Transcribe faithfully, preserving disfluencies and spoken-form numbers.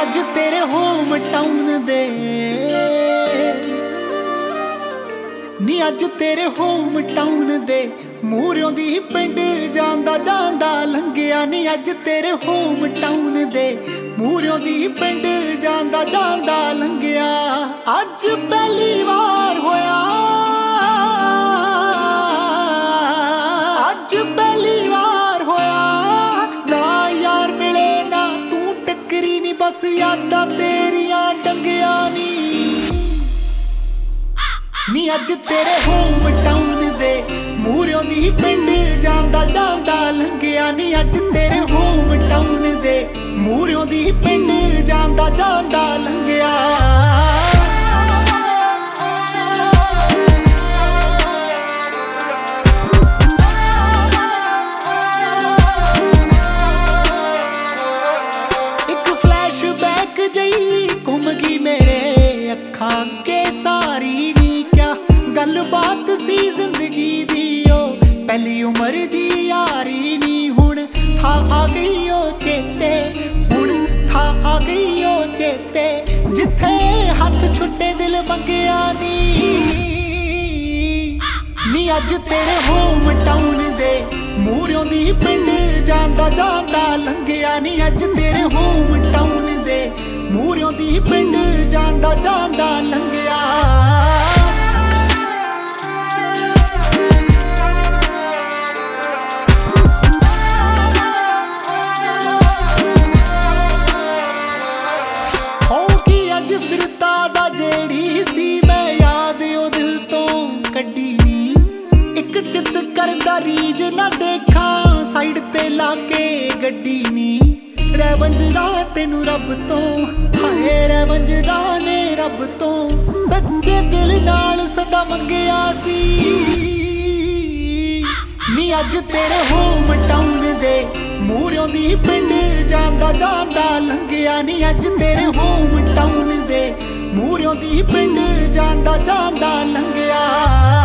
ਅੱਜ ਤੇਰੇ home town ਦੇ ਨੀ ਅੱਜ ਤੇਰੇ ਹੋਮ ਟਾਊਨ ਦੇ ਮੂਹਰਿਓਂ ਦੀ ਪਿੰਡ ਜਾਂਦਾ ਜਾਂਦਾ ਲੰਘਿਆ ਨੀ ਅੱਜ ਤੇਰੇ ਹੋਮ ਟਾਊਨ ਦੇ ਮੂਹਰਿਓਂ ਦੀ ਪਿੰਡ ਜਾਂਦਾ ਜਾਂਦਾ ਲੰਘਿਆ ਅੱਜ ਪਹਿਲੀ ਵਾਰ ਹੋਇਆ ਅੱਜ ਪਹਿਲੀ ਵਾਰ ਹੋਇਆ ਨਾ ਯਾਰ ਮਿਲੇ ਨਾ ਤੂੰ ਟੱਕਰੀ ਨੀ ਬਸ ਯਾਦਾਂ ਤੇਰੀਆਂ ਡੰਗਿਆ ਨੀ ਨੀ ਅੱਜ ਤੇਰੇ ਹੋਮ ਟਾਊਨ ਦੇ ਮੂਹਰਿਓਂ ਦੀ ਪਿੰਡ ਜਾਂਦਾ ਜਾਂਦਾ ਲੰਘਿਆ ਨੀ ਅੱਜ ਤੇਰੇ ਹੋਮ ਟਾਊਨ ਦੇ ਮੂਹਰਿਓਂ ਦੀ ਪਿੰਡ ਜਾਂਦਾ ਜਾਂਦਾ ਲੰਘਿਆ ਇੱਕ ਫਲੈਸ਼ਬੈਕ ਜਿਹੀ ਘੁੰਮ ਗਈ ਮੇਰੇ ਅੱਖਾਂ ਅੱਗੇ ਸਾਰੀ ਨੀ ਕਿਆ ਗੱਲਬਾਤ ਸੀ ਜ਼ਿੰਦਗੀ ਦੀ ਉਹ ਪਹਿਲੀ ਉਮਰ ਦੀ ਯਾਰੀ ਨੀ ਹੁਣ ਥਾਂ ਆ ਗਈ ਉਹ ਚੇਤੇ ਹੁਣ ਥਾਂ ਆ ਗਈ ਉਹ ਚੇਤੇ ਜਿੱਥੇ ਹੱਥ ਛੁੱਟੇ ਦਿਲ ਮੰਗਿਆ ਨੀ ਨੀ ਅੱਜ ਤੇਰੇ ਹੋਮ ਟਾਊਨ ਦੇ ਮੂਹਰਿਓਂ ਦੀ ਪਿੰਡ ਜਾਂਦਾ ਜਾਂਦਾ ਲੰਘਿਆ ਨੀ ਅੱਜ ਤੇਰੇ ਹੋਮ ਟਾਊਨ ਦੇ ਮੂਹਰਿਓਂ ਦੀ ਪਿੰਡ ਜਾਂਦਾ ਜਾਂਦਾ ਲੰਘਿਆ ਫਿਰ ਤਾਜ਼ਾ ਜਿਹੜੀ ਸੀ ਮੈਂ ਯਾਦ ਉਹ ਦਿਲ ਤੋਂ ਕੱਢੀ ਨੀ ਇੱਕ ਚਿੱਤ ਕਰਦਾ ਰੀਝ ਨਾ ਦੇਖਾਂ ਸਾਈਡ ਤੇ ਲਾ ਕੇ ਗੱਡੀ ਨੀ ਰਹਿ ਵੰਜਦਾ ਤੈਨੂੰ ਰੱਬ ਤੋਂ ਹਾਏ ਰਹਿ ਵੰਜਦਾ ਨੇ ਰੱਬ ਤੋਂ ਸੱਚੇ ਦਿਲ ਨਾਲ ਸਦਾ ਮੰਗਿਆ ਸੀ ਨੀ ਅੱਜ ਤੇਰੇ ਹੋਮ ਟਾਊਨ ਦੇ ਮੂਹਰਿਓਂ ਦੀ ਪਿੰਡ ਜਾਂਦਾ ਜਾਂਦਾ ਲੰਘਿਆ ਨੀ ਅੱਜ ਤੇਰੇ ਹੋਮ ਟਾਊਨ ਦੇ ਮੂਹਰਿਓਂ ਦੀ ਪਿੰਡ ਜਾਂਦਾ ਜਾਂਦਾ ਲੰਘਿਆ